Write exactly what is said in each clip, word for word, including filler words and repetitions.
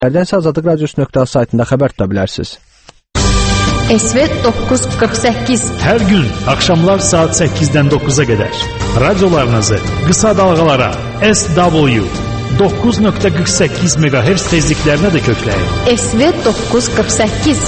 Nərdənsə Azadlıq Radiosu nöqtə saytında xəbər tuta bilərsiniz. S V doqquz qırx səkkiz Hər gün axşamlar saat səkkizdən doqquza qədər radiolarınızı qısa dalğalara S W doqquz nöqtə qırx səkkiz meqahertz tezliklərinə də kökləyin. S V doqquz qırx səkkiz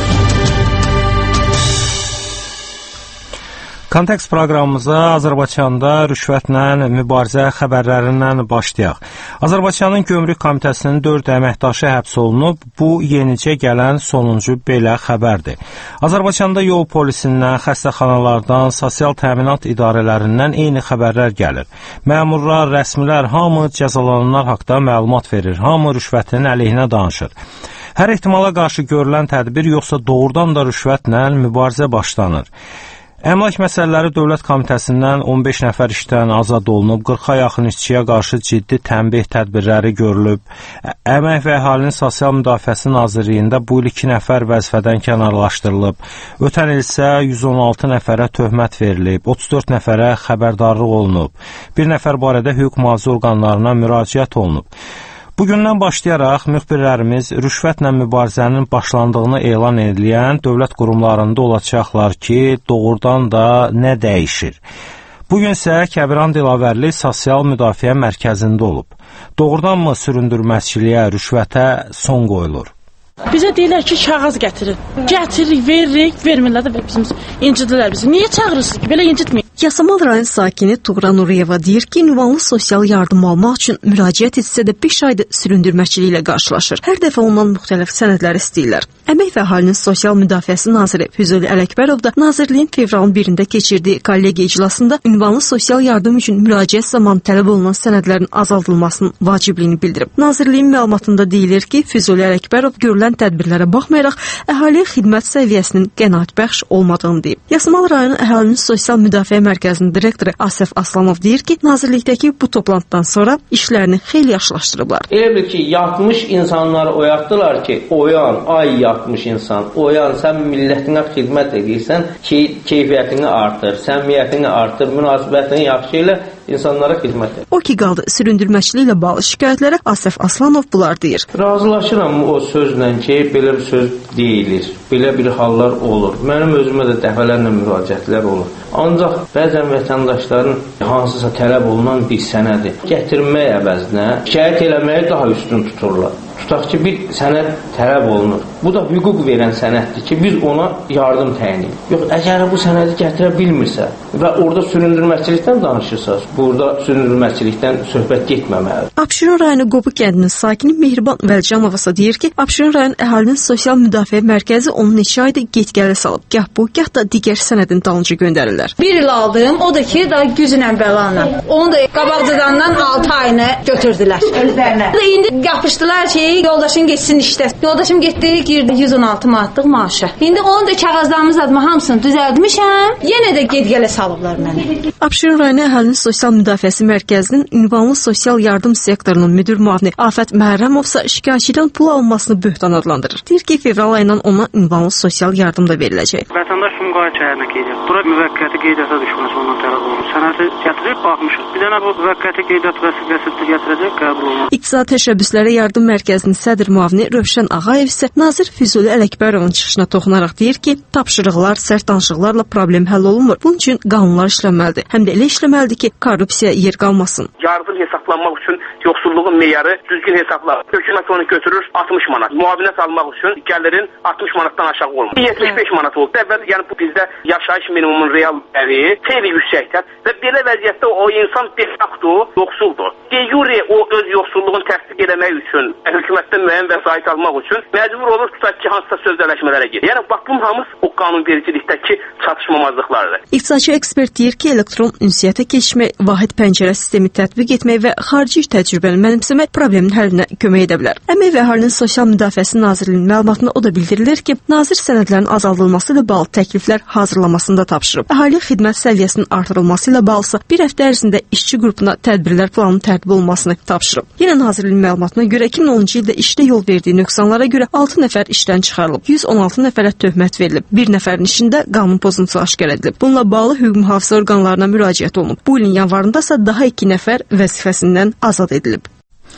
Kontekst proqramımıza Azərbaycanda rüşvətlə mübarizə xəbərlərindən başlayaq. Azərbaycanın Gömrük Komitəsinin dörd əməkdaşı həbs olunub. Bu yenicə gələn sonuncu belə xəbərdir. Azərbaycanda yol polisindən, xəstəxanalardan, sosial təminat idarələrindən eyni xəbərlər gəlir. Məmurlar, rəsmilər, hamı cəzalananlar haqqında məlumat verir. Hamı rüşvətin əleyhinə danışır. Hər ehtimala qarşı görülən tədbir yoxsa doğrudan da rüşvətlə mübarizə başlanır. Əmlak Məsələləri Dövlət Komitəsindən on beş nəfər işdən azad olunub, qırxa yaxın işçiyə qarşı ciddi tənbih tədbirləri görülüb. Əmək və Əhalinin Sosial Müdafiəsi Nazirliyində bu il iki nəfər vəzifədən kənarlaşdırılıb. Ötən il isə yüz on altı nəfərə töhmət verilib, otuz dörd nəfərə xəbərdarlıq olunub. Bir nəfər barədə hüquq mühafizə orqanlarına müraciət olunub. Bugündən başlayaraq müxbirlərimiz rüşvətlə mübarizənin başlandığını elan edilən dövlət qurumlarında olacaqlar ki, doğrudan da nə dəyişir? Bugün isə Kəbiran Dilavərli Sosial Müdafiə Mərkəzində olub. Doğrudanmı süründürməçiliyə, rüşvətə son qoyulur? Bizə deyirlər ki, kağız gətirin. Gətiririk, veririk, vermirlər də bizim incidirlər bizi. Niyə çağırırsınız ki, belə incitməyin? Yasamal rayon sakini Tuğra Nuriyeva deyir ki, ünvanlı sosial yardım almaq üçün müraciət etsə də beş aydır süründürməçiliklə qarşılaşır. Hər dəfə ondan müxtəlif sənədlər istəyirlər. Əmək və Əhalinin Sosial Müdafiəsi Naziri Füzuli Ələkbərov da Nazirliyin fevralın birində keçirdiyi kollegiya iclasında ünvanlı sosial yardım üçün müraciət zamanı tələb olunan sənədlərin azaldılmasının vacibliyini bildirib. Nazirliyin məlumatında deyilir ki, Füzuli Ələkbərov görülən tədbirlərə baxmayaraq əhaliyə xidmət səviyyəsinin qənaətbəxş olmadığını deyib. Yasamal rayon Əhalinin Sosial Müdafiə Mərkəzinin direktoru Asəf Aslanov deyir ki, nazirlikdəki bu toplantıdan sonra işlərini xeyli yaxşılaşdırıblar. Elə bil ki, yatmış insanları oyatdılar ki, oyan, ay yatmış insan, oyan, sən millətinə xidmət edirsən ki, keyfiyyətini artır, səmimiyyətini artır, münasibətini yaxşı elə, insanlara xidmət edir. O ki qaldı, süründürməçiliklə bağlı şikayətlərə Asəf Aslanov bunlar deyir. Razılaşıram o sözlə ki, belə bir söz deyilir, belə bir hallar olur. Mənim özümə də dəfələrlə müraciətlər olur. Ancaq bəzən vətəndaşların hansısa tələb olunan bir sənədi gətirmək əvəzinə şikayət eləməyi daha üstün tuturlar. Tutaq ki, bir sənəd tələb olunur. Bu da hüquq verən sənəddir ki, biz ona yardım təyin edirik. Yox, əgər bu sənədi gətirə bilmirsə və orada süründürməçilikdən danışırsa, burada süründürməçilikdən söhbət getməməlidir. Abşeron rayonu Qobu kəndinin sakini Mehriban Vəlcanova isə deyir ki, Abşeron rayon Əhalinin Sosial Müdafiə Mərkəzi onun neçə ayda get-gələ salıb. Gah bu, gah da digər sənədin dalınca göndərirlər. Bir il aldım, o da ki, daha gücünlə bəlanla. Onu da qabaqcadandan altı ayını götürdülər özlərinə. İndi yapışdılar ki, yoldaşım getsin işdə. Yoldaşım getdi, girdi yüz on altı manatlıq maaşa. İndi onun da kağızlarımız adıma hamısını düzəldmişəm. Yenə də get-gələ salıblar məni. Abşeron rayonu Əhalinin Sosial Müdafiəsi Mərkəzinin ünvanlı sosial yardım sektorunun müdür müavini Afət Məhərrəmov isə şikayətçidən pul alınmasını böhtan adlandırır. Deyir ki, fevral ayından ona ünvanlı sosial yardım da veriləcək. Vətəndaş Sumqayıt şəhərinə qeydiyyat. Bura müvəqqəti qeydiyyata düşməsi ondan tələb olunur. Sənədi gətirib baxmışıq. Bir dənə bu müvəqqəti qeydiyyat vəsiqəsi gətirəcək, qəbul olunur. İqtisadi Təşəbbüslərə Yardım Mərkəzinin sədr müavini Rövşən Ağayev isə Nazir Füzuli Ələkbərovun çıxışına toxunaraq deyir ki, tapşırıqlar, sərt danışıqlarla problem həll olunmur. Bunun üçün qanunlar işləməlidir. Həm də elə işləməlidir ki, korrupsiya yer qalmasın. Yardım hesablanmaq üçün yoxsulluğun meyarı düzgün hesablar. Hökumət onu götürür altmış manat. Müavinət almaq üçün gəlirin altmış manatdan aşağı olmur. yetmiş beş manat oldu. Əvvəl yəni bu bizdə yaşayış minimumunun real dəyəri xeyli yüksəkdir və belə vəziyyətdə o insan de facto yoxsuldur. De jure o öz yoxsulluğunu təsdiq etmək üçün, hökumətdən müəyyən vəsait almaq üçün məcbur olur tutaq ki, hansısa sözləşmələrə gedir. Yəni bax bunun hamısı o qanunvericilikdəki çatışmamazlıqlardır. İqtisadçı ekspert deyir ki, elektron ünsiyyətə keçmək, vahid pəncərə sistemi tətbiq etmək və xarici təcrübəni mənimsəmək problemin həllinə kömək edə bilər. Əmək və Əhalinin Sosial Müdafiəsi Nazirliyinin məlumatında o da bildirilir ki, nazir sənədlərin azaldılması ilə bağlı təkliflər hazırlamasını da tapşırıb. Əhali xidmət səviyyəsinin artırılması ilə bağlısa bir həftə ərzində işçi qrupuna tədbirlər planının tərtib olunmasını tapşırıb. Yenə nazirliyin məlumatına görə iki min onuncu ildə işdə yol verdiyi nöqsanlara görə altı nəfər işdən çıxarılıb. yüz on altı nəfərə töhmət verilib. Bir nəfərin işində qanun pozuntusu aşkar edilib. Bununla bağlı hüquq mühafizə orqanlarına müraciət olunub. Bu ilin yanvarında isə daha iki nəfər vəzifəsindən azad edilib.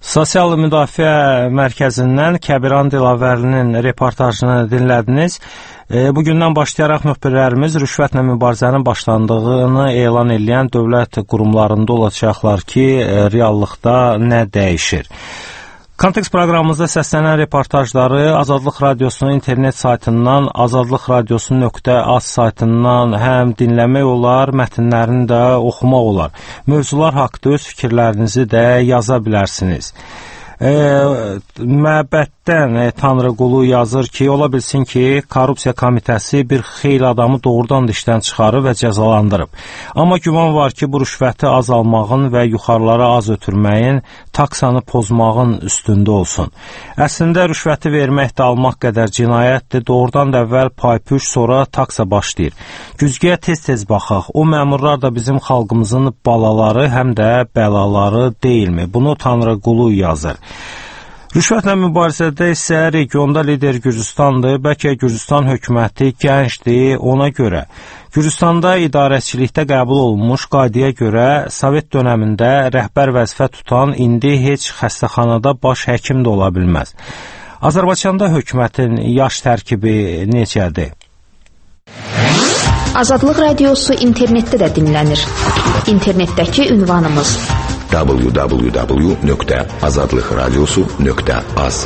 Sosial Müdafiə Mərkəzindən Kəbiran Dilavərlinin reportajını dinlədiniz. Bugündən başlayaraq müxbirlərimiz rüşvətlə mübarizənin başlandığını elan edən dövlət qurumlarında olacaqlar ki, reallıqda nə dəyişir? Kontekst proqramımızda səslənən reportajları Azadlıq Radiosunun internet saytından, azadlıq radiosu nöqtə az saytından həm dinləmək olar, mətnlərini də oxumaq olar. Mövzular haqqında öz fikirlərinizi də yaza bilərsiniz. E, Məbəddən e, Tanrıqulu yazır ki, ola bilsin ki, Korrupsiya Komitəsi bir xeyli adamı doğrudan da işdən çıxarıb və cəzalandırıb. Amma güman var ki, bu rüşvəti azalmağın və yuxarılara az ötürməyin, taksanı pozmağın üstündə olsun. Əslində, rüşvəti vermək də almaq qədər cinayətdir, doğrudan da əvvəl paypuş, sonra taksa başlayır. Güzgüyə tez-tez baxaq, o məmurlar da bizim xalqımızın balaları, həm də bəlaları deyilmi? Bunu Tanrıqulu yazır. Rüşvətlə mübarizədə isə regionda lider Gürcüstandır, bəlkə Gürcüstan hökuməti gəncdir, ona görə. Gürcüstanda idarəçilikdə qəbul olunmuş qaydaya görə Sovet dönəmində rəhbər vəzifə tutan indi heç xəstəxanada baş həkim də ola bilməz. Azərbaycanda hökumətin yaş tərkibi necədir? Azadlıq Radiosu internetdə də dinlənir. İnternetdəki ünvanımız w w w nöqtə azadlıq radiosu nöqtə az.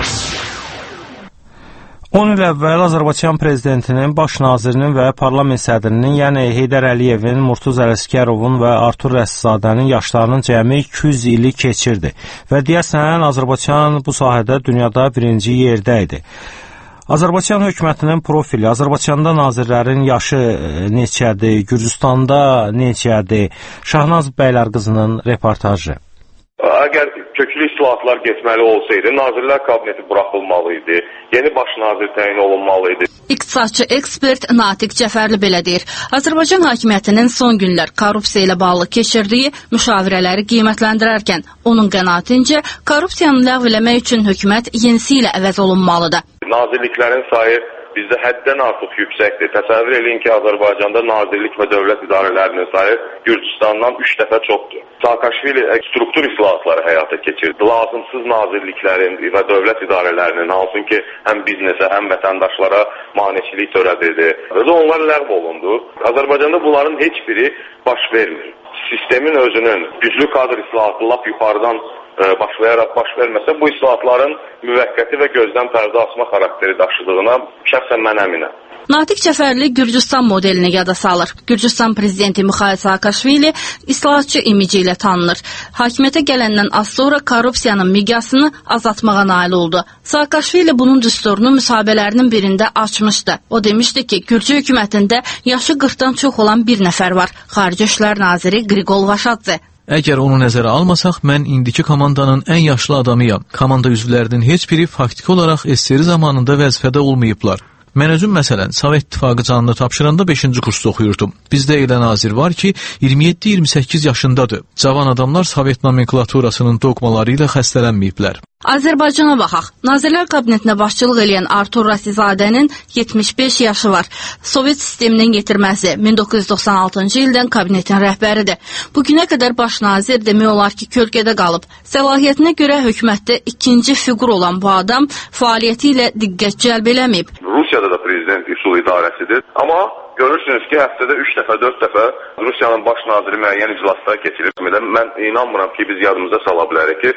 on il əvvəl Azərbaycan prezidentinin, baş nazirinin və parlament sədrinin, yəni Heydər Əliyevin, Murtuz Ələsgərovun və Artur Rəsulzadənin yaşlarının cəmi iki yüz ili keçirdi və deyəsən Azərbaycan bu sahədə dünyada birinci yerdə idi. Azərbaycan hökumətinin profili, Azərbaycanda nazirlərin yaşı neçədir, Gürcüstanda neçədir? Şahnaz Bəylərqızının reportajı. Əgər köklü islahatlar getməli olsaydı, Nazirlər Kabineti buraxılmalı idi, yeni baş nazir təyin olunmalı idi. İqtisadçı ekspert Natiq Cəfərli belə deyir. Azərbaycan hakimiyyətinin son günlər korrupsiya ilə bağlı keçirdiyi müşavirələri qiymətləndirərkən, onun qənaatincə korrupsiyanı ləğv eləmək üçün hökumət yenisi ilə əvəz olunmalıdır. Nazirliklərin sayı bizdə həddən artıq yüksəkdir. Təsəvvür edin ki, Azərbaycanda nazirlik və dövlət idarələrinin sayı Gürcüstandan üç dəfə çoxdur. Saakashvili struktur islahatları həyata keçirdi. Lazımsız nazirliklərin və dövlət idarələrinin, hansı ki, həm biznesə, həm vətəndaşlara maneçilik törədirdi. Və onlar ləğv olundu. Azərbaycanda bunların heç biri baş vermir. Sistemin özünün güclü kadr islahatı lap yuxarıdan başlayaraq baş verməsə, bu islahatların müvəqqəti və gözdən pərdə asma xarakteri daşıdığına şəxsən mən əminəm. Natiq Cəfərli Gürcüstan modelini yada salır. Gürcüstan prezidenti Mixail Saakashvili islahatçı imici ilə tanınır. Hakimiyyətə gələndən az sonra korrupsiyanın miqyasını azaltmağa nail oldu. Saakashvili bunun düsturunu müsahibələrinin birində açmışdı. O demişdi ki, Gürcü hökumətində yaşı qırxdan çox olan bir nəfər var. Xarici İşlər naziri Qrigol Vaşadze. Əgər onu nəzərə almasaq, mən indiki komandanın ən yaşlı adamıyam. Komanda üzvlərinin heç biri faktiki olaraq S S R zamanında vəzifədə olmayıblar. Mən özüm məsələn Sovet İttifaqı canını tapşıranda beşinci kursda oxuyurdum. Bizdə elə nazir var ki, iyirmi yeddi iyirmi səkkiz yaşındadır. Cavan adamlar Sovet nomenklaturasının dogmaları ilə xəstələnməyiblər. Azərbaycana baxaq. Nazirlər Kabinetinə başçılıq edən Artur Rəsulzadənin yetmiş beş yaşı var. Sovet sisteminin yetirməsi min doqquz yüz doxsan altıncı ildən kabinetin rəhbəridir. Bugünə qədər baş nazir demək olar ki, kölgədə qalıb. Səlahiyyətinə görə hökumətdə ikinci fiqur olan bu adam fəaliyyəti ilə diqqət cəlb eləməyib. Rusiyada da prezident üsul idarəsidir. Amma görürsünüz ki, həftədə üç dəfə, dörd dəfə Rusiyanın baş naziri müəyyən iclaslara keçirir. Mən inanmıram ki, biz yadımıza sala bilərik ki,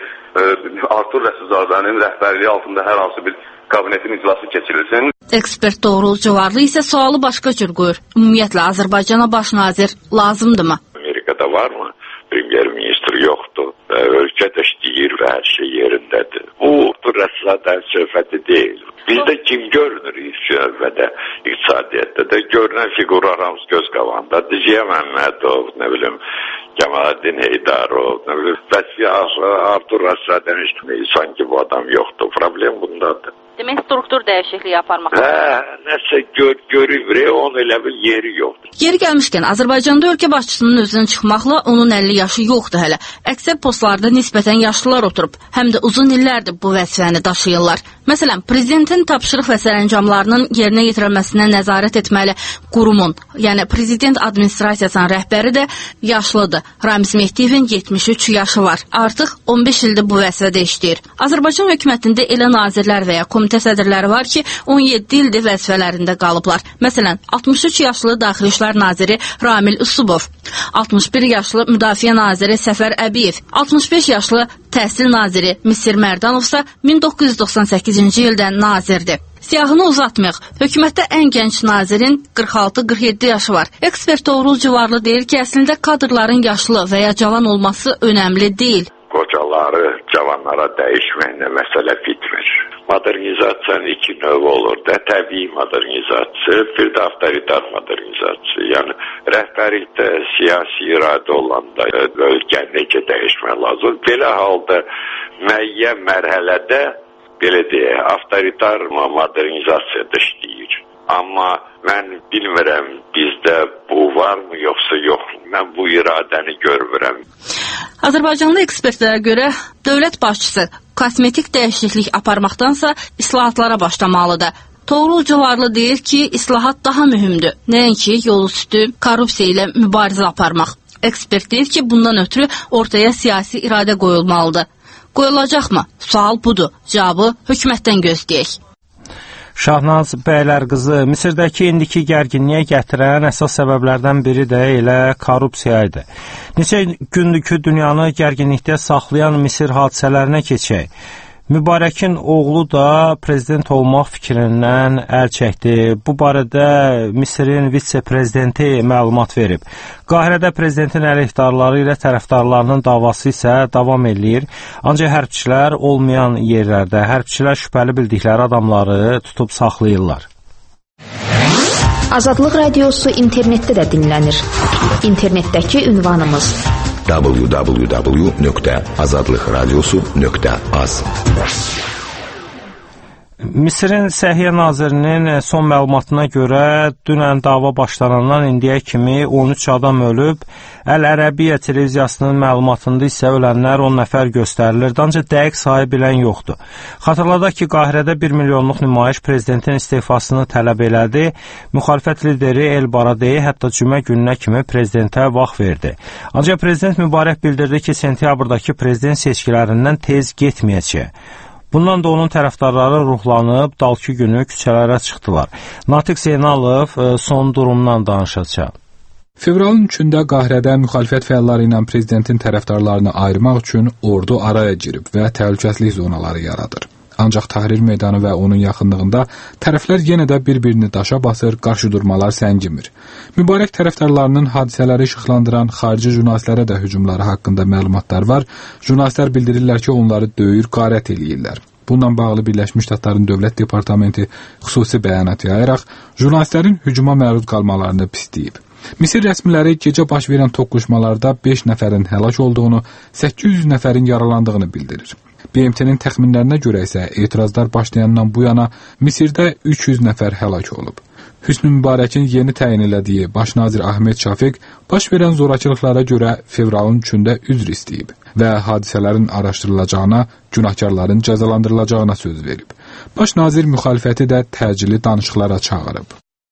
Artur Rəsulzadənin rəhbərliyi altında hər hansı bir kabinetin iclası keçirilsin. Ekspert Doğrul Civarlı isə sualı başqa cür qoyur. Ümumiyyətlə, Azərbaycana baş nazir lazımdırmı? Amerikada var mı? Premier ministr yoxdur. Ölkə də işləyir və hər şey yerindədir. Bu, Artur Rəsulzadənin söhbəti deyil. Bizdə kim görünür ilk növbədə iqtisadiyyatda da görünən fiqurlar hamısı göz qabağındadır. Ziya Məmmədov, nə bilim, Kəmaləddin Heydarov, nə bilim, Vəsiyə Artur Rəsulzadənin sanki bu adam yoxdur. Problem bundadır. Demək, struktur dəyişikliyi aparmaq. Hə, nə nəsə gör, görür, onun elə bir yeri yoxdur. Yeri gəlmişkən, Azərbaycanda ölkə başçısının özünə çıxmaqla onun əlli yaşı yoxdur hələ. Əksər postlarda nisbətən yaşlılar oturub, həm də uzun illərdir bu vəzifəni daşıyırlar. Məsələn, prezidentin tapşırıq və sərəncamlarının yerinə yetirilməsinə nəzarət etməli qurumun, yəni prezident administrasiyasının rəhbəri də yaşlıdır. Ramiz Mehdiyevin yetmiş üç yaşı var. Artıq on beş ildir bu vəzifədə işləyir. Azərbaycan hökumətində elə nazirlər və ya komitə sədrləri var ki, on yeddi ildir vəzifələrində qalıblar. Məsələn, altmış üç yaşlı Daxili İşlər naziri Ramil Usubov, altmış bir yaşlı Müdafiə naziri Səfər Əbiyev, altmış beş yaşlı Təhsil naziri Misir Mərdanovsa min doqquz yüz doxsan səkkizinci ildən nazirdir. Siyahını uzatmayıq. Hökumətdə ən gənc nazirin qırx altı qırx yeddi yaşı var. Ekspert Toğrul Civarlı deyir ki, əslində kadrların yaşlı və ya cavan olması önəmli deyil. Qocaları cavanlara dəyişməklə məsələ bitmir. Modernizasiyanın iki növ olur da, təbii modernizasiya, bir də avtoritar modernizasiya. Yəni, rəhbərlikdə siyasi iradə olanda ölkəni necə dəyişmək lazım. Belə halda müəyyən mərhələdə, belə deyək, avtoritar modernizasiyada işləyir. Amma mən bilmirəm, bizdə bu varmı, yoxsa yox. Mən bu iradəni görmürəm. Azərbaycanlı ekspertlərə görə dövlət başçısı kosmetik dəyişiklik aparmaqdansa islahatlara başlamalıdır. Toğrul Civarlı deyir ki, islahat daha mühümdür. Nəinki yol üstü korrupsiya ilə mübarizə aparmaq. Ekspert deyir ki, bundan ötürü ortaya siyasi iradə qoyulmalıdır. Qoyulacaqmı? Sual budur. Cavabı hökumətdən gözləyək. Şahnaz Bəylərqızı, Misirdəki indiki gərginliyə gətirən əsas səbəblərdən biri də elə korrupsiya idi. Neçə gündür ki, dünyanı gərginlikdə saxlayan Misir hadisələrinə keçək. Mübarəkin oğlu da prezident olmaq fikrindən əl çəkdi. Bu barədə Misirin vitse-prezidenti məlumat verib. Qahirədə prezidentin əleyhdarları ilə tərəfdarlarının davası isə davam eləyir. Ancaq hərbçilər olmayan yerlərdə, hərbçilər şübhəli bildikləri adamları tutub saxlayırlar. Azadlıq Radiosu internetdə də dinlənir. İnternetdəki ünvanımız w w w nöqtə azadlıq radiosu nöqtə az. Misirin Səhiyyə Nazirinin son məlumatına görə dünən dava başlanandan indiyə kimi on üç adam ölüb. Əl-Ərəbiyyə televiziyasının məlumatında isə ölənlər on nəfər göstərilirdi, ancaq dəqiq sayı bilən yoxdur. Xatırladaq ki, Qahirədə bir milyonluq nümayiş prezidentin istifasını tələb elədi. Müxalifət lideri El Baradei hətta cümə gününə kimi prezidentə vaxt verdi. Ancaq prezident Mübarək bildirdi ki, sentyabrdakı prezident seçkilərindən tez getməyəcək. Bundan da onun tərəfdarları ruhlanıb, dalki günü küçələrə çıxdılar. Natiq Zeynalov son durumdan danışacaq. Fevralın üçündə Qahirədə müxalifət fəalları ilə prezidentin tərəfdarlarını ayırmaq üçün ordu araya girib və təhlükəsizlik zonaları yaradır. Ancaq Tahrir meydanı və onun yaxınlığında tərəflər yenə də bir-birini daşa basır, qarşıdurmalar səngimir. Mübarək tərəfdarlarının hadisələri işıqlandıran xarici jurnalistlərə də hücumları haqqında məlumatlar var. Jurnalistlər bildirirlər ki, onları döyür, qarət eləyirlər. Bununla bağlı Birləşmiş Ştatların Dövlət Departamenti xüsusi bəyanat yayaraq jurnalistlərin hücuma məruz qalmalarını pisləyib. Misir rəsmiləri gecə baş verən toqquşmalarda beş nəfərin həlak olduğunu, səkkiz yüz nəfərin yaralandığını bildirir. B M T-nin təxminlərinə görə isə etirazlar başlayandan bu yana Misirdə üç yüz nəfər həlak olub. Hüsnü Mübarəkin yeni təyin elədiyi baş nazir Ahmet Şafiq baş verən zorakılıqlara görə fevralın üçündə üzr istəyib və hadisələrin araşdırılacağına, günahkarların cəzalandırılacağına söz verib. Baş nazir müxalifəti də təcili danışıqlara çağırıb.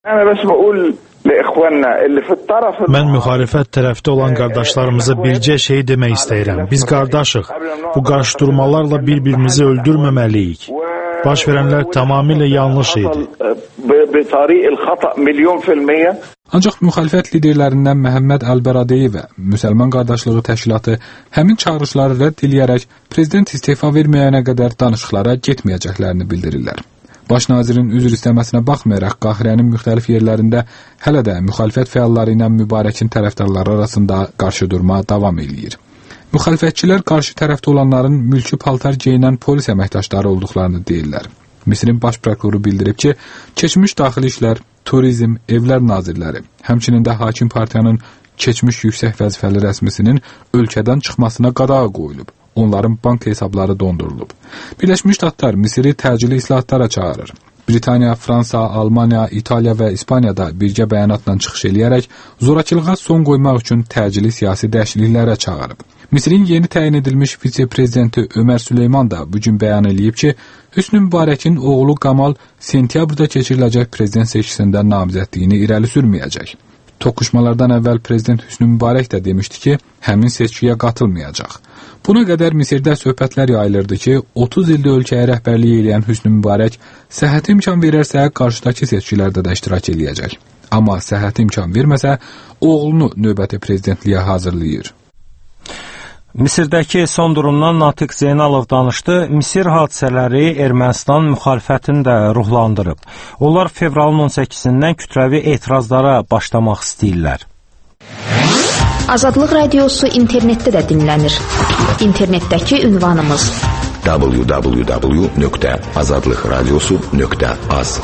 Mən müxalifət tərəfdə olan qardaşlarımıza bircə şey demək istəyirəm. Biz qardaşıq. Bu qarşıdurmalarla bir-birimizi öldürməməliyik. Baş verənlər tamamilə yanlış idi. Ancaq müxalifət liderlərindən Məhəmməd Əl-Bəradei və Müsəlman Qardaşlığı Təşkilatı həmin çağırışları rədd eləyərək prezident istefa verməyənə qədər danışıqlara getməyəcəklərini bildirirlər. Baş nazirin üzr istəməsinə baxmayaraq Qahirənin müxtəlif yerlərində hələ də müxalifət fəalları ilə Mübarəkin tərəfdarları arasında qarşıdurma davam eləyir. Müxalifətçilər qarşı tərəfdə olanların mülki paltar geyinən polis əməkdaşları olduqlarını deyirlər. Misirin baş prokuroru bildirib ki, keçmiş daxili işlər, turizm, evlər nazirləri, həmçinin də hakim partiyanın keçmiş yüksək vəzifəli rəsmisinin ölkədən çıxmasına qadağa qoyulub. Onların bank hesabları dondurulub. Birləşmiş Ştatlar Misiri təcili islahatlara çağırır. Britaniya, Fransa, Almaniya, İtaliya və İspaniyada birgə bəyanatla çıxış eləyərək zorakılığa son qoymaq üçün təcili siyasi dəyişikliklərə çağırıb. Misirin yeni təyin edilmiş vitse-prezidenti Ömər Süleyman da bugün bəyan edib ki, Hüsnü Mübarəkin oğlu Qamal sentyabrda keçiriləcək prezident seçkisində namizədliyini irəli sürməyəcək. Toqquşmalardan əvvəl prezident Hüsnü Mübarək də demişdi ki, həmin seçkiyə qatılmayacaq. Buna qədər Misirdə söhbətlər yayılırdı ki, otuz ildə ölkəyə rəhbərlik edən Hüsnü Mübarək səhhəti imkan verərsə qarşıdakı seçkilərdə də iştirak eləyəcək. Amma səhhəti imkan verməsə, oğlunu növbəti prezidentliyə hazırlayır. Misirdəki son durumdan Natiq Zeynalov danışdı. Misir hadisələri Ermənistan müxalifətini də ruhlandırıb. Onlar fevralın on səkkizindən kütləvi etirazlara başlamaq istəyirlər. Azadlıq Radiosu internetdə də dinlənir. İnternetdəki ünvanımız w w w nöqtə azadlıq radiosu nöqtə az.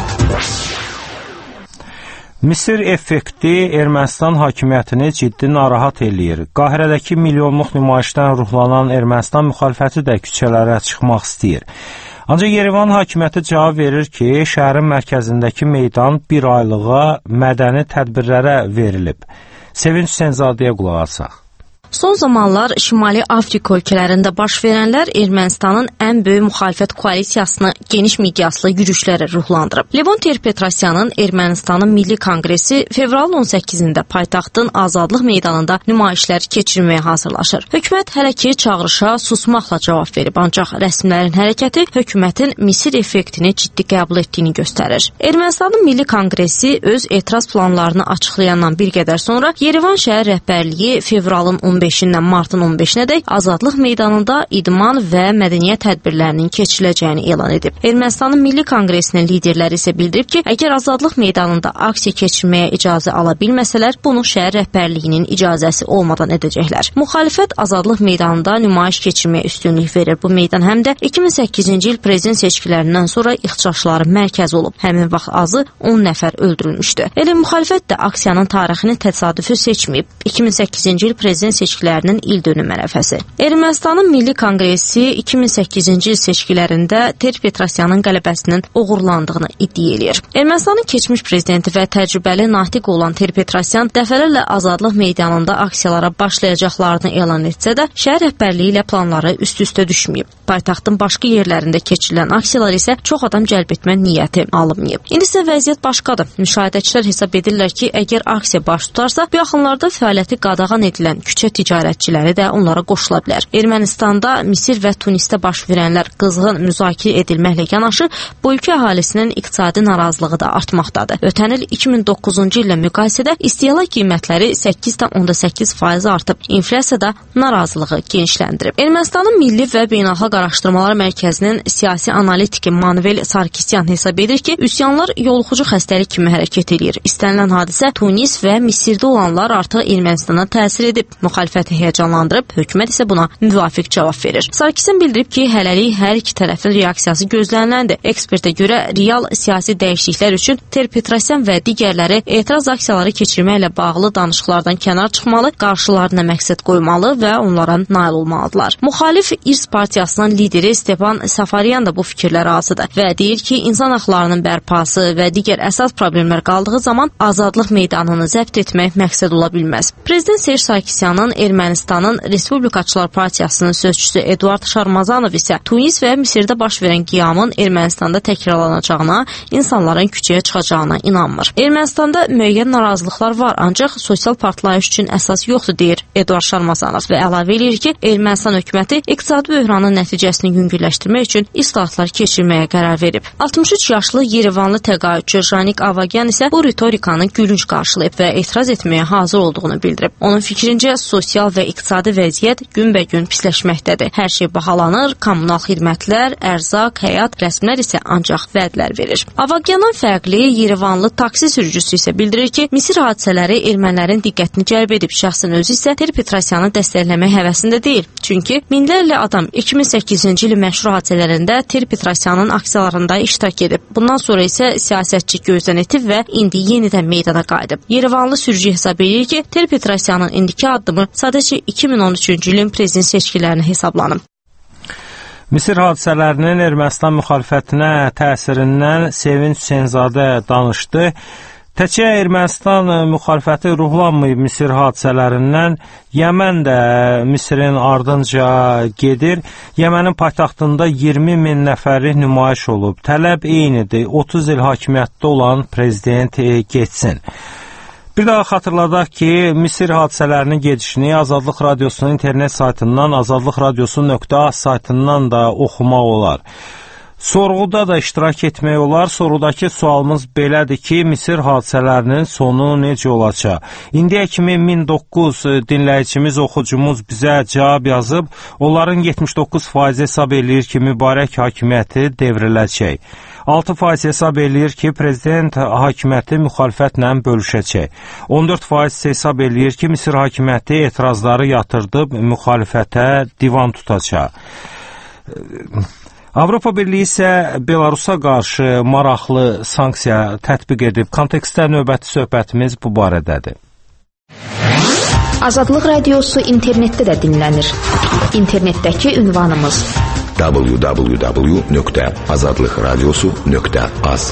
Misir effekti Ermənistan hakimiyyətini ciddi narahat eləyir. Qahirədəki milyonluq nümayişdən ruhlanan Ermənistan müxalifəti də küçələrə çıxmaq istəyir. Ancaq Yerevan hakimiyyəti cavab verir ki, şəhərin mərkəzindəki meydan bir aylığa mədəni tədbirlərə verilib. Sevinç Senzadəyə qulaq asaq. Son zamanlar Şimali Afrika ölkələrində baş verənlər Ermənistanın ən böyük müxalifət koalisiyasını geniş miqyaslı yürüşlərə ruhlandırıb. Levon Ter-Petrosyanın Ermənistanın Milli Konqresi fevralın on səkkizində paytaxtın Azadlıq meydanında nümayişlər keçirməyə hazırlaşır. Hökumət hələ ki çağırışa susmaqla cavab verib, ancaq rəsmilərin hərəkəti hökumətin Misir effektini ciddi qəbul etdiyini göstərir. Ermənistanın Milli Konqresi öz etiraz planlarını açıqlayandan bir qədər sonra Yerevan şəhər rəhbərliyi fevralın on beşindən martın on beşinədək Azadlıq meydanında idman və mədəniyyət tədbirlərinin keçiriləcəyini elan edib. Ermənistanın Milli Konqresinin liderləri isə bildirib ki, əgər Azadlıq meydanında aksiya keçirməyə icazə ala bilməsələr, bunu şəhər rəhbərliyinin icazəsi olmadan edəcəklər. Müxalifət Azadlıq meydanında nümayiş keçirməyə üstünlük verir. Bu meydan həm də iki min səkkizinci il prezident seçkilərindən sonra ixtişaşların mərkəzi olub. Həmin vaxt azı on nəfər öldürülmüşdü. Elə müxalifət də aksiyanın tarixini təsadüfi seçməyib. iki min səkkizinci il prezident seçkilərinin il dönüm ərəfəsi. Ermənistanın Milli Konqresi iki min səkkizinci il seçkilərində Ter-Petrosyanın qələbəsinin uğurlandığını iddia eləyir. Ermənistanın keçmiş prezidenti və təcrübəli natiq olan Ter-Petrosyan dəfələrlə Azadlıq meydanında aksiyalara başlayacaqlarını elan etsə də, şəhər rəhbərliyi ilə planları üst-üstə düşməyib. Paytaxtın başqa yerlərində keçirilən aksiyalar isə çox adam cəlb etmə niyyəti alınmayıb. İndi isə vəziyyət başqadır. Müşahidəçilər hesab edirlər ki, əgər aksiya baş tutarsa, bu yaxınlarda fəaliyyəti qadağan edilən küçə ticarətçiləri də onlara qoşula bilər. Ermənistanda, Misir və Tunisdə baş verənlər qızğın müzakirə edilməklə yanaşı, bu ölkə əhalisinin iqtisadi narazılığı da artmaqdadır. Ötən il iki min doqquzuncu illə müqayisədə istehlak qiymətləri səkkiz nöqtə səkkiz faiz artıb, inflyasiya da narazılığı genişləndirib. Ermənistanın Milli və Beynəlxalq Araşdırmalar Mərkəzinin siyasi analitiki Manuel Sarkisyan hesab edir ki, üsyanlar yoluxucu xəstəlik kimi hərəkət edir. İstənilən hadisə Tunis və Misirdə olanlar artıq Ermənistana təsir edib. Müxalifəti həyəcanlandırıb, hökumət isə buna müvafiq cavab verir. Sarkisyan bildirib ki, hələlik hər iki tərəfin reaksiyası gözləniləndir. Ekspertə görə real siyasi dəyişikliklər üçün Ter-Petrosyan və digərləri etiraz aksiyaları keçirməklə bağlı danışıqlardan kənar çıxmalı, qarşılarına məqsəd qoymalı və onlara nail olmalıdırlar. Müxalif İrs partiyasının lideri Stepan Safaryan da bu fikirlə razıdır və deyir ki, insan haqlarının bərpası və digər əsas problemlər qaldığı zaman Azadlıq meydanını zəbt etmək məqsəd ola bilməz. Prezident Serj Sarkisyanın Ermənistanın Respublikaçılar Partiyasının sözçüsü Eduard Şarmazanov isə Tunis və Misirdə baş verən qiyamın Ermənistanda təkrarlanacağına, insanların küçəyə çıxacağına inanmır. Ermənistanda müəyyən narazılıqlar var, ancaq sosial partlayış üçün əsas yoxdur, deyir Eduard Şarmazanov və əlavə edir ki, Ermənistan hökuməti iqtisadi böhranın nəticəsini yüngülləşdirmək üçün islahatlar keçirməyə qərar verib. altmış üç yaşlı Yerevanlı təqaüdçü Janik Avagyan isə bu ritorikanı gülünc qarşılayıb və etiraz etməyə hazır olduğunu bildirib. Onun fikrincə, sosial və iqtisadi vəziyyət günbəgün pisləşməkdədir. Hər şey bahalanır, kommunal xidmətlər, ərzaq, həyat, rəsmlər isə ancaq vədlər verir. Avagyanın fərqli Yerevanlı taksi sürücüsü isə bildirir ki, Misir hadisələri ermənilərin diqqətini cəlb edib, şəxsən özü isə Ter-Petrosyanı dəstəkləmək həvəsində deyil. Çünki minlərlə adam iki min səkkizinci ilin məşhur hadisələrində Ter-Petrosyanın aksiyalarında iştirak edib. Bundan sonra isə siyasətçi gözdən itib və indi yenidən meydana qayıdıb. Yerevanlı sürücü hesab edir ki, Ter-Petrosyanın indiki addımı sadəcə iki min on üçüncü ilin prezident seçkilərini hesablanıb. Misir hadisələrinin Ermənistan müxalifətinə təsirindən Sevinç Hüseynzadə danışdı. Təkcə Ermənistan müxalifəti ruhlanmayıb Misir hadisələrindən, Yəmən də Misirin ardınca gedir. Yəmənin paytaxtında iyirmi min nəfərlik nümayiş olub. Tələb eynidir, otuz il hakimiyyətdə olan prezident getsin. Bir daha xatırladaq ki, Misir hadisələrinin gedişini Azadlıq Radiosunun internet saytından, azadlıq radiosu nöqtə az saytından da oxumaq olar. Sorğuda da iştirak etmək olar. Sorğudakı sualımız belədir ki, Misir hadisələrinin sonu necə olacaq? İndiyə kimi min doqquz dinləyicimiz, oxucumuz bizə cavab yazıb. Onların yetmiş doqquz faiz hesab eləyir ki, mübarək hakimiyyəti devriləcək. altı faiz hesab eləyir ki, prezident hakimiyyəti müxalifətlə bölüşəcək. on dörd faiz hesab eləyir ki, Misir hakimiyyəti etirazları yatırdıb, müxalifətə divan tutacaq. Avropa Birliyi isə Belarusa qarşı maraqlı sanksiya tətbiq edib. Kontekstdə növbəti söhbətimiz bu barədədir. Azadlıq Radiosu internetdə də dinlənir. İnternetdəki ünvanımız w w w nöqtə azadlıq radiosu nöqtə az.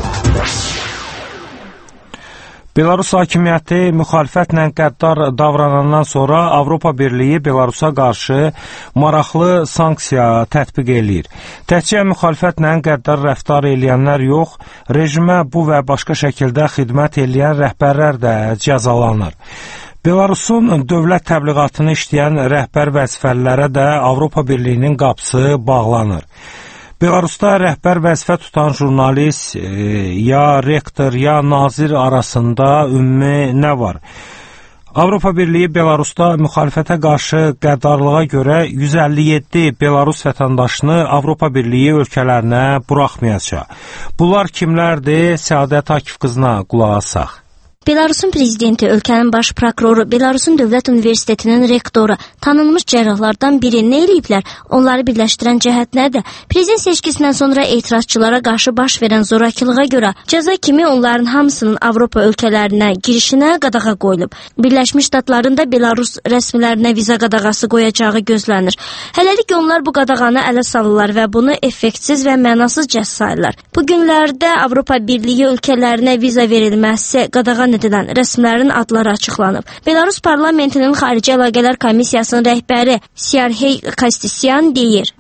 Belarus hakimiyyəti müxalifətlə qəddar davranandan sonra Avropa Birliyi Belarusa qarşı maraqlı sanksiya tətbiq eləyir. Təkcə müxalifətlə qəddar rəftar eləyənlər yox, rejimə bu və başqa şəkildə xidmət eləyən rəhbərlər də cəzalanır. Belarusun dövlət təbliğatını işləyən rəhbər vəzifəlilərə də Avropa Birliyinin qapısı bağlanır. Belarusda rəhbər vəzifə tutan jurnalist, e, ya rektor, ya nazir arasında ümumi nə var? Avropa Birliyi Belarusda müxalifətə qarşı qəddarlığa görə yüz əlli yeddi Belarus vətəndaşını Avropa Birliyi ölkələrinə buraxmayacaq. Bunlar kimlərdir? Səadət Akif qızına qulaq asaq. Belarusun prezidenti, ölkənin baş prokuroru, Belarusun Dövlət Universitetinin rektoru, tanınmış cərrahlardan biri nə eləyiblər? Onları birləşdirən cəhət nədir? Prezident seçkisindən sonra etirazçılara qarşı baş verən zorakılığa görə cəza kimi onların hamısının Avropa ölkələrinə girişinə qadağa qoyulub. Birləşmiş Ştatların da Belarus rəsmilərinə viza qadağası qoyacağı gözlənir. Hələlik onlar bu qadağanı ələ salırlar və bunu effektsiz və mənasız cəz sayırlar. Bu günlərdə Avropa Birliyi ölkələrinə viza verilməsi qadağan edilən rəsmilərin adları açıqlanıb. Belarus parlamentinin Xarici Əlaqələr Komissiyasının rəhbəri Serhey Kastisyan deyir: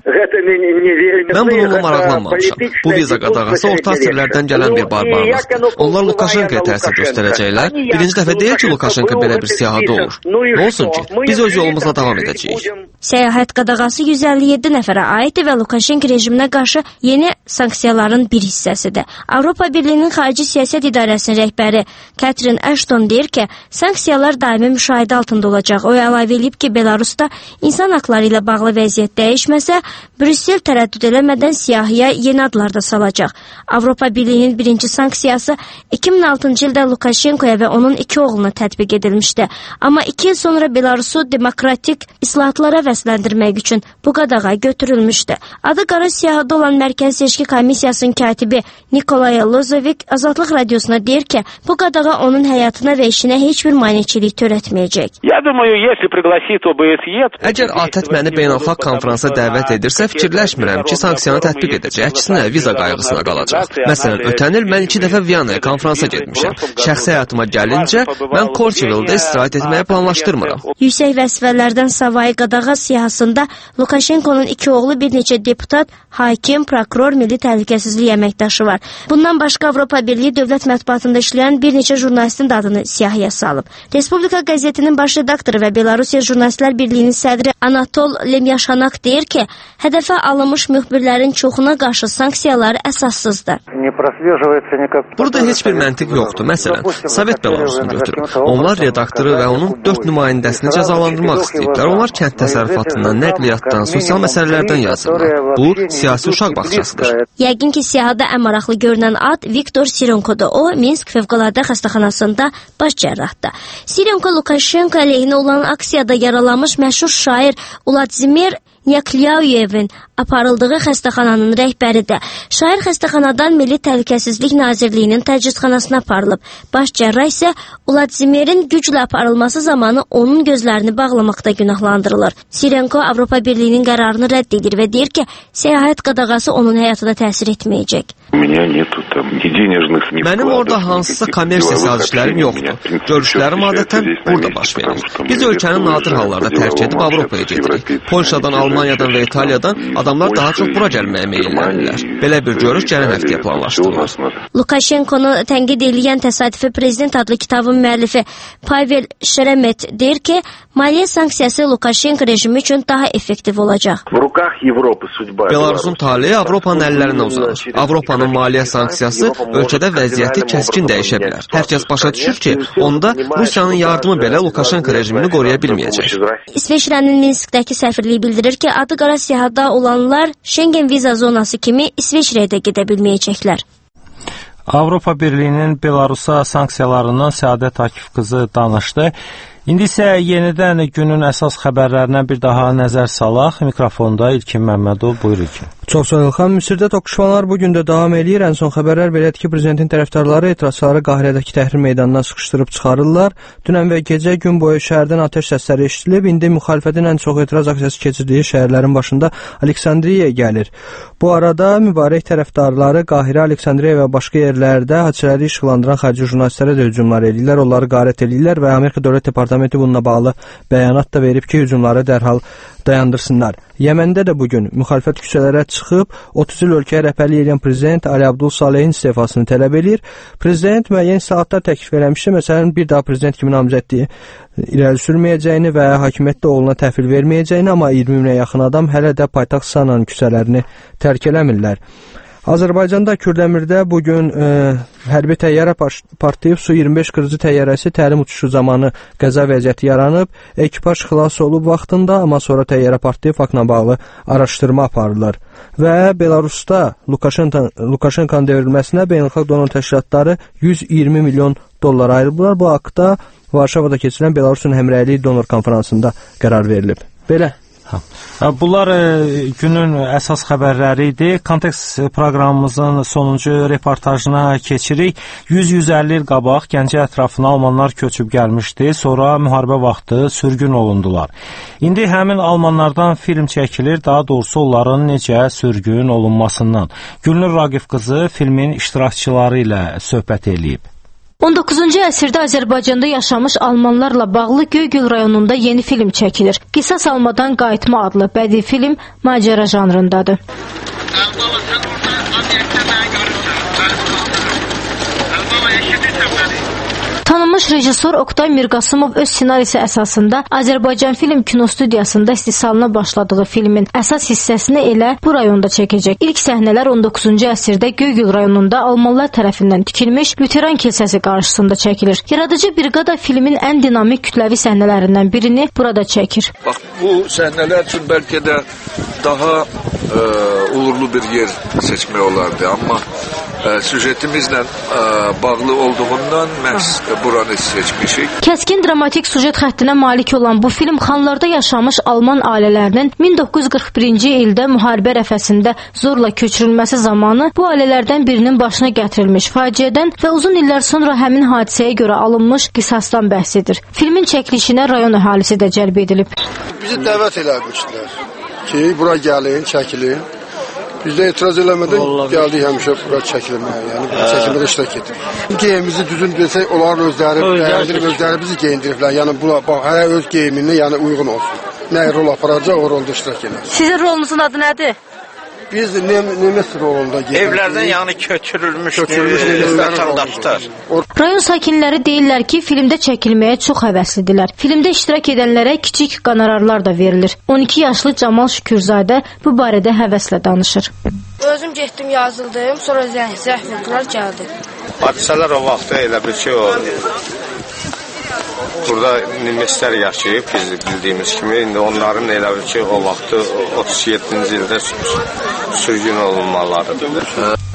Mən bununla maraqlanmamışam. Bu viza qadağası orta əsrlərdən gələn bir barbarlıqdır. Onlar Lukashenkaya təsir göstərəcəklər. Birinci dəfə deyil ki, Lukashenko belə bir siyahıda olur. Nə olsun ki, biz öz yolumuzla davam edəcəyik. Səyahət qadağası yüz əlli yeddi nəfərə aiddir və Lukashenko rejiminə qarşı yeni sanksiyaların bir hissəsidir. Avropa Birliyinin Xarici Siyasət İdarəsinin rəhbəri Catherine Ashton deyir ki, sanksiyalar daimi müşahidə altında olacaq. O əlavə edib ki, Belarusda insan haqları ilə bağlı vəziyyət dəyişməsə, Brüssel tərəddüd eləmədən siyahıya yeni adlar da salacaq. Avropa Birliyinin birinci sanksiyası iki min altıncı ildə Lukashenkoya və onun iki oğluna tətbiq edilmişdi. Amma iki il sonra Belarusu demokratik islahatlara vəsləndirmək üçün bu qadağa götürülmüşdü. Adı qara siyahıda olan Mərkəzi Seçki Komissiyasının katibi Nikolay Lozovik Azadlıq Radiosuna deyir ki, bu qadağa onun həyatına və işinə heç bir maneçilik törətməyəcək. Əgər ATƏT məni beynəlxalq konfransa dəvət edirsə, fikirləşmirəm ki, sanksiyanı tətbiq edəcək. Əksinə, viza qayğısına qalacaq. Məsələn, ötən il mən iki dəfə Viyanaya konfransa getmişəm. Şəxsi həyatıma gəlincə, mən Korçevildə istirahət etməyə planlaşdırmıram. Yüksək vəzifələrdən savayı qadağa siyahısında Lukashenkonun iki oğlu, bir neçə deputat, hakim, prokuror, milli təhlükəsizlik əməkdaşı var. Bundan başqa Avropa Birliyi dövlət mətbuatında işləyən bir neçə jurnalistin də adını siyahıya salıb. Respublika qəzetinin baş redaktoru və Belarusiya Jurnalistlər Birliyinin sədri Anatol Lemyaşanak deyir ki, hədəfə alınmış müxbirlərin çoxuna qarşı sanksiyalar əsassızdır. Burada heç bir məntiq yoxdur. Məsələn, Sovet Belarusunu götürün. Onlar redaktoru və onun dörd nümayəndəsini cəzalandırmaq istəyiblər. Onlar kənd təsərrüfatından, nəqliyyatdan, sosial məsələlərdən yazırlar. Bu, siyasi uşaq bağçasıdır. Yəqin ki, siyahıda ən maraqlı görünən ad Viktor Sirenko'dur. O, Minsk Fövqəladə Xəstəxanasında baş cərrahdır. Sirenko Lukashenko əleyhinə olan aksiyada yaralanmış məşhur şair Vladimir Yakliyevin aparıldığı xəstəxananın rəhbəri də şair xəstəxanadan Milli Təhlükəsizlik Nazirliyinin təcridxanasına aparılıb. Baş cərrah isə Vladimirin güclə aparılması zamanı onun gözlərini bağlamaqda günahlandırılır. Sirenko Avropa Birliyinin qərarını rədd edir və deyir ki, səyahət qadağası onun həyatına təsir etməyəcək. Mənim orada hansısa kommersiya sazişlərim yoxdur. Görüşlərim adətən burada baş verir. Biz ölkəni nadir hallarda tərk edib Avropaya gedirik. Polşadan, Almaniyadan və İtaliyadan adamlar daha çox bura gəlməyə meyillənirlər. Belə bir görüş gələn həftəyə planlaşdırılır. Lukashenkonu tənqid edən Təsadüfi Prezident adlı kitabın müəllifi Pavel Şeremet deyir ki, maliyyə sanksiyası Lukashenko rejimi üçün daha effektiv olacaq. Belarusun taleyi Avropanın əllərinə uzanır. Avropanın maliyyə sanksiyası ölkədə vəziyyəti kəskin dəyişə bilər. Hər kəs başa düşür ki, onda Rusiyanın yardımı belə Lukashenko rejimini qoruya bilməyəcək. İsveçrənin Minskdəki səfirliyi bildirir ki, adı qara siyahıda olanlar Schengen viza zonası kimi İsveçrəyə də gedə bilməyəcəklər. Avropa Birliyinin Belarusa sanksiyalarından Səadət Akif qızı danışdı. İndi isə yenidən günün əsas xəbərlərinə bir daha nəzər salaq. Mikrofonda İlkin Məmmədov, buyur İlkin. Çox sağ olun. Xan, Misirdə toqquşmalar bu gün də davam eləyir. Ən son xəbərlər belədir ki, prezidentin tərəfdarları etirazçıları Qahirədəki Təhrir meydanına sıxışdırıb çıxarırlar. Dünən və gecə gün boyu şəhərdən atəş səsləri eşidilib. İndi müxalifətin ən çox etiraz aksiyası keçirdiyi şəhərlərin başında Aleksandriya gəlir. Bu arada mübarək tərəfdarları Qahirə, Aleksandriya və başqa yerlərdə hadisələri işıqlandıran xarici jurnalistlərə də hücumlar edirlər, onları qarət edirlər və Amerika Dövlət Departamenti bununla bağlı bəyanat da verib ki, hücumları dərhal dayandırsınlar. Yəməndə də bugün müxalifət küçələrə çıxıb otuz il ölkəyə rəhbərlik edən prezident Ali Abdul Salehin istefasını tələb edir. Prezident müəyyən saatlar təklif eləmişdi. Məsələn, bir daha prezident kimi namizədliyi irəli sürməyəcəyini və hakimiyyətdə oğluna təhvil verməyəcəyini, amma iyirmi minə yaxın adam hələ də paytaxt Sananın küçələrini tərk eləmirlər. Azərbaycanda Kürdəmirdə bugün e, hərbi təyyarə partlayıb, Su iyirmi beş qırıcı təyyarəsi təlim uçuşu zamanı qəza vəziyyəti yaranıb. Ekipaj xilas olub vaxtında, amma sonra təyyarə partlayıb, faktla bağlı araşdırma aparırlar. Və Belarusda Lukashenkonun devrilməsinə beynəlxalq donor təşkilatları yüz iyirmi milyon dollar ayırıblar. Bu haqda Varşavada keçirilən Belarusun həmrəyliyi donor konferansında qərar verilib. Belə. Bunlar günün əsas xəbərləri idi. Kontekst proqramımızın sonuncu reportajına keçirik. yüz yüz əlli il qabaq Gəncə ətrafına almanlar köçüb gəlmişdi. Sonra müharibə vaxtı sürgün olundular. İndi həmin almanlardan film çəkilir, daha doğrusu onların necə sürgün olunmasından. Gülnur Raqif qızı filmin iştirakçıları ilə söhbət eləyib. on doqquzuncu əsrdə Azərbaycanda yaşamış almanlarla bağlı Göygöl rayonunda yeni film çəkilir. Qisas almadan qayıtma adlı bədii film macəra janrındadır. Tanınmış rejissor Oktay Mirqasımov öz ssenarisi əsasında Azərbaycan Film Kinostudiyasında istehsalına başladığı filmin əsas hissəsini elə bu rayonda çəkəcək. İlk səhnələr on doqquzuncu əsrdə Göygöl rayonunda almanlar tərəfindən tikilmiş Lüteran kilsəsi qarşısında çəkilir. Yaradıcı briqada filmin ən dinamik kütləvi səhnələrindən birini burada çəkir. Bax, bu səhnələr üçün bəlkə də daha ə, uğurlu bir yer seçmək olardı, amma ə, süjetimizlə ə, bağlı olduğundan məhz buranı seçmişik. Kəskin dramatik sujet xəttinə malik olan bu film xanlarda yaşamış alman ailələrinin min doqquz yüz qırx birinci ildə müharibə rəfəsində zorla köçürülməsi zamanı bu ailələrdən birinin başına gətirilmiş faciədən və uzun illər sonra həmin hadisəyə görə alınmış qisasdan bəhs edir. Filmin çəkilişinə rayon əhalisi də cəlb edilib. Bizi dəvət eləmişdilər ki, bura gəlin, çəkilin. Biz də etiraz eləmədən gəldik həmişə bura çəkilməyə, yəni bura çəkilmədə iştirak etdik. Geyimimizi düzün desək, onların özləri bəyəndirib, özləri bizi geyindiriblər. Yəni buna bax, hər öz geyiminə yəni uyğun olsun. Nə rol aparacaq, o rolda iştirak edək. Sizin rolunuzun adı nədir? Biz Nemes rolunda geyindik. Evlərdən yəni köçürülmüş vətəndaşlar. Rayon sakinləri deyirlər ki, filmdə çəkilməyə çox həvəslidirlər. Filmdə iştirak edənlərə kiçik qonorarlar da verilir. on iki yaşlı Camal Şükürzadə bu barədə həvəslə danışır. Özüm getdim, yazıldım, sonra zəng vurdilər, gəldim. Hadisələr o vaxtda elə bir şey oldu. Burada Nemeslər yaşayıb, biz bildiyimiz kimi. İndi onların elə bir ki, o vaxtı otuz yeddinci ildə sürgün olunmalarıdır.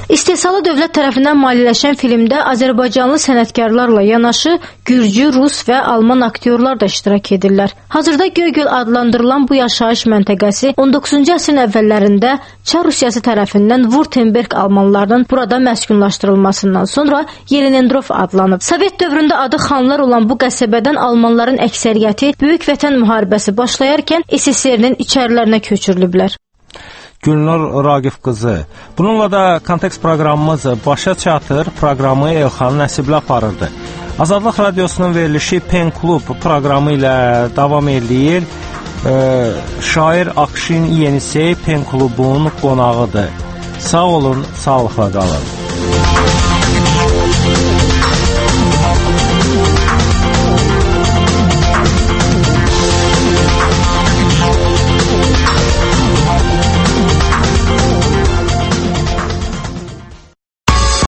İstehsalı dövlət tərəfindən maliyyələşən filmdə Azərbaycanlı sənətkarlarla yanaşı Gürcü, Rus və Alman aktyorlar da iştirak edirlər. Hazırda Göygöl adlandırılan bu yaşayış məntəqəsi on doqquzuncu əsrin əvvəllərində Çar Rusiyası tərəfindən Württemberg almanlarının burada məskunlaşdırılmasından sonra Yelenendrov adlanıb. Sovet dövründə adı xanlar olan bu qəsəbədən almanların əksəriyyəti Böyük Vətən müharibəsi başlayarkən S S R-nin içərilərinə köçürülüblər. Gülnur Raqif qızı. Bununla da Kontekst proqramımız başa çatır. Proqramı Elxan Nəsibli aparırdı. Azadlıq Radiosunun verilişi Pen Klub proqramı ilə davam edir. Ee, şair Akşin Yenisey Pen Klubun qonağıdır. Sağ olun, sağlıqla qalın.